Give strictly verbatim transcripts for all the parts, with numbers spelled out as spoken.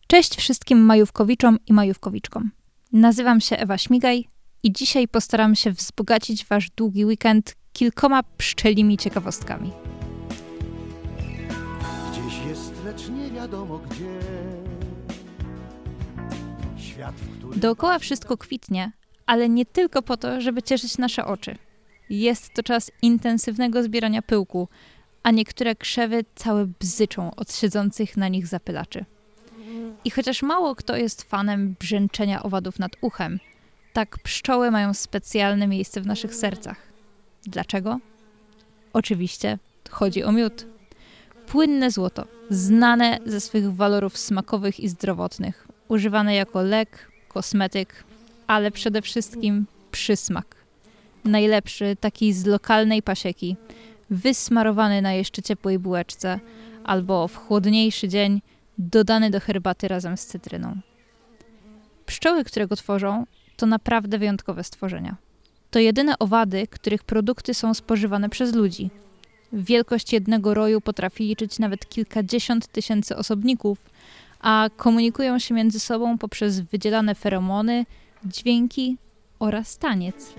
Cześć wszystkim majówkowiczom i majówkowiczkom. Nazywam się Ewa Śmigaj i dzisiaj postaram się wzbogacić wasz długi weekend kilkoma pszczelimi ciekawostkami. Gdzieś jest, lecz nie wiadomo gdzie. Świat, w którym... Dookoła wszystko kwitnie, ale nie tylko po to, żeby cieszyć nasze oczy. Jest to czas intensywnego zbierania pyłku, a niektóre krzewy całe bzyczą od siedzących na nich zapylaczy. I chociaż mało kto jest fanem brzęczenia owadów nad uchem, tak pszczoły mają specjalne miejsce w naszych sercach. Dlaczego? Oczywiście chodzi o miód. Płynne złoto, znane ze swych walorów smakowych i zdrowotnych, używane jako lek, kosmetyk, ale przede wszystkim przysmak. Najlepszy, taki z lokalnej pasieki, wysmarowany na jeszcze ciepłej bułeczce albo w chłodniejszy dzień dodany do herbaty razem z cytryną. Pszczoły, które go tworzą, to naprawdę wyjątkowe stworzenia. To jedyne owady, których produkty są spożywane przez ludzi. Wielkość jednego roju potrafi liczyć nawet kilkadziesiąt tysięcy osobników, a komunikują się między sobą poprzez wydzielane feromony, dźwięki oraz taniec.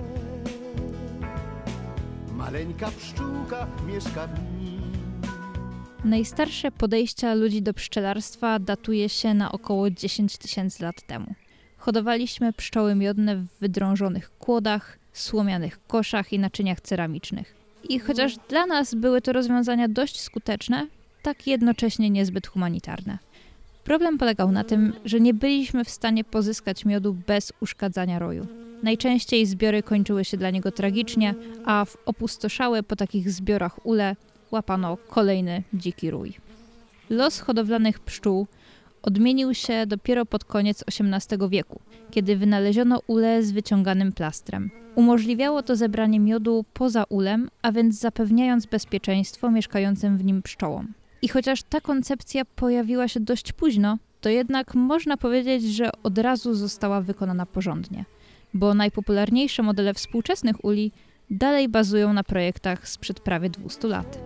Maleńka pszczółka mieszka w nim. Najstarsze podejścia ludzi do pszczelarstwa datuje się na około dziesięć tysięcy lat temu. Hodowaliśmy pszczoły miodne w wydrążonych kłodach, słomianych koszach i naczyniach ceramicznych. I chociaż dla nas były to rozwiązania dość skuteczne, tak jednocześnie niezbyt humanitarne. Problem polegał na tym, że nie byliśmy w stanie pozyskać miodu bez uszkadzania roju. Najczęściej zbiory kończyły się dla niego tragicznie, a w opustoszałe po takich zbiorach ule łapano kolejny dziki rój. Los hodowlanych pszczół odmienił się dopiero pod koniec osiemnastego wieku, kiedy wynaleziono ulę z wyciąganym plastrem. Umożliwiało to zebranie miodu poza ulem, a więc zapewniając bezpieczeństwo mieszkającym w nim pszczołom. I chociaż ta koncepcja pojawiła się dość późno, to jednak można powiedzieć, że od razu została wykonana porządnie, bo najpopularniejsze modele współczesnych uli dalej bazują na projektach sprzed prawie dwustu lat.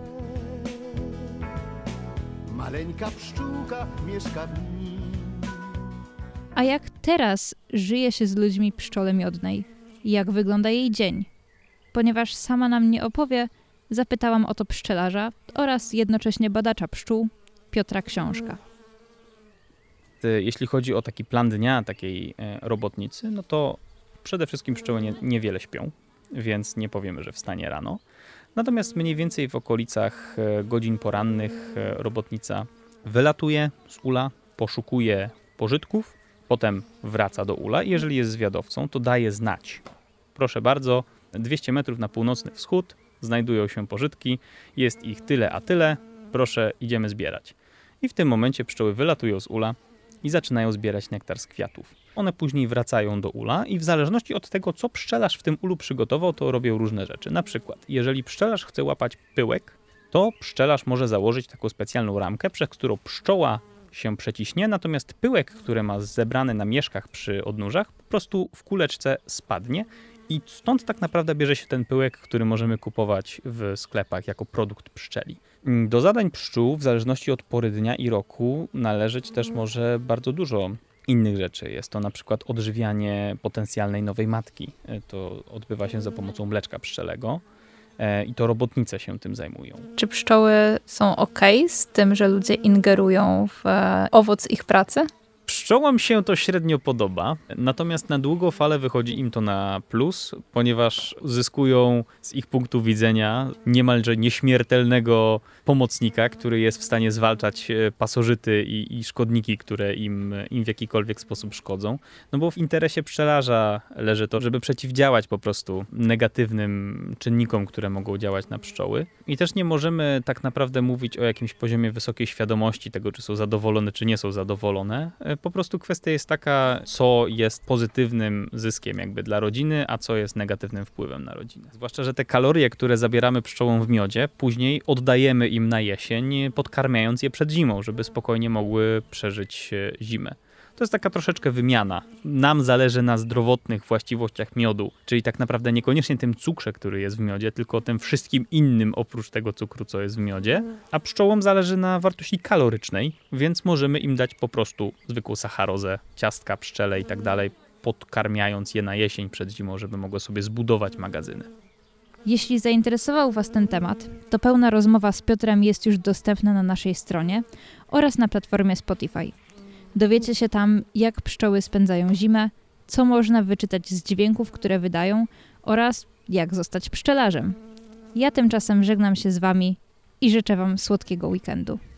Maleńka pszczółka mieszka w nim. A jak teraz żyje się z ludźmi pszczole miodnej? Jak wygląda jej dzień? Ponieważ sama nam nie opowie, zapytałam o to pszczelarza oraz jednocześnie badacza pszczół Piotra Książka. Jeśli chodzi o taki plan dnia takiej robotnicy, no to przede wszystkim pszczoły nie, niewiele śpią, więc nie powiemy, że wstanie rano. Natomiast mniej więcej w okolicach godzin porannych robotnica wylatuje z ula, poszukuje pożytków, potem wraca do ula i jeżeli jest zwiadowcą, to daje znać. Proszę bardzo, dwieście metrów na północny wschód znajdują się pożytki, jest ich tyle a tyle, proszę, idziemy zbierać. I w tym momencie pszczoły wylatują z ula i zaczynają zbierać nektar z kwiatów. One później wracają do ula i w zależności od tego, co pszczelarz w tym ulu przygotował, to robią różne rzeczy. Na przykład, jeżeli pszczelarz chce łapać pyłek, to pszczelarz może założyć taką specjalną ramkę, przez którą pszczoła się przeciśnie, natomiast pyłek, który ma zebrany na mieszkach przy odnóżach, po prostu w kuleczce spadnie i stąd tak naprawdę bierze się ten pyłek, który możemy kupować w sklepach jako produkt pszczeli. Do zadań pszczół, w zależności od pory dnia i roku, należeć też może bardzo dużo innych rzeczy. Jest to na przykład odżywianie potencjalnej nowej matki. To odbywa się za pomocą mleczka pszczelego i to robotnice się tym zajmują. Czy pszczoły są okej z tym, że ludzie ingerują w owoc ich pracy? Pszczołom się to średnio podoba, natomiast na długą falę wychodzi im to na plus, ponieważ zyskują z ich punktu widzenia niemalże nieśmiertelnego pomocnika, który jest w stanie zwalczać pasożyty i, i szkodniki, które im, im w jakikolwiek sposób szkodzą. No bo w interesie pszczelarza leży to, żeby przeciwdziałać po prostu negatywnym czynnikom, które mogą działać na pszczoły. I też nie możemy tak naprawdę mówić o jakimś poziomie wysokiej świadomości tego, czy są zadowolone, czy nie są zadowolone. Po prostu kwestia jest taka, co jest pozytywnym zyskiem jakby dla rodziny, a co jest negatywnym wpływem na rodzinę. Zwłaszcza, że te kalorie, które zabieramy pszczołom w miodzie, później oddajemy im na jesień, podkarmiając je przed zimą, żeby spokojnie mogły przeżyć zimę. To jest taka troszeczkę wymiana. Nam zależy na zdrowotnych właściwościach miodu, czyli tak naprawdę niekoniecznie tym cukrze, który jest w miodzie, tylko tym wszystkim innym oprócz tego cukru, co jest w miodzie. A pszczołom zależy na wartości kalorycznej, więc możemy im dać po prostu zwykłą sacharozę, ciastka, pszczele i tak dalej, podkarmiając je na jesień przed zimą, żeby mogły sobie zbudować magazyny. Jeśli zainteresował Was ten temat, to pełna rozmowa z Piotrem jest już dostępna na naszej stronie oraz na platformie Spotify. Dowiecie się tam, jak pszczoły spędzają zimę, co można wyczytać z dźwięków, które wydają oraz jak zostać pszczelarzem. Ja tymczasem żegnam się z Wami i życzę Wam słodkiego weekendu.